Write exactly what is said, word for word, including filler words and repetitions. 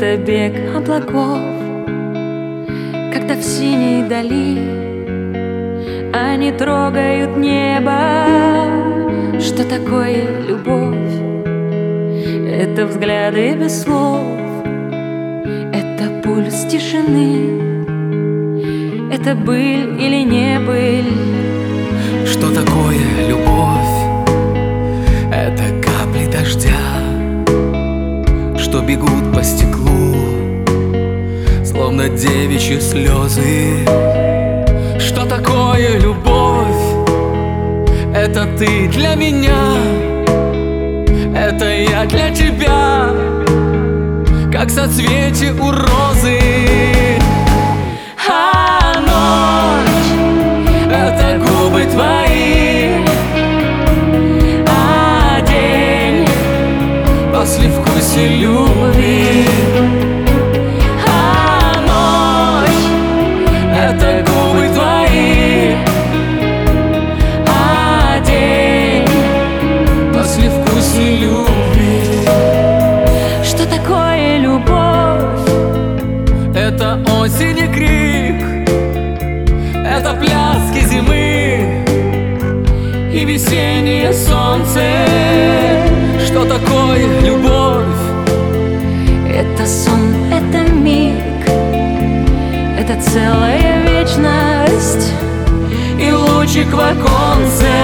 Это бег облаков, когда в синей дали они трогают небо. Что такое любовь? Это взгляды без слов, это пульс тишины, это быль или не быль. Что такое любовь? Это капли дождя, что бегут по стеклу, словно девичьи слезы. Что такое любовь? Это ты для меня, это я для тебя, как соцветие у розы. А ночь — это губы твои, а день — послевкусие любви. А ночь — это губы твои, а день — послевкусие любви. Что такое любовь? Это осень и крик, это пляски зимы и весеннее солнце. Что такое любовь? Это сон, это миг, это целая вечность И лучик в оконце.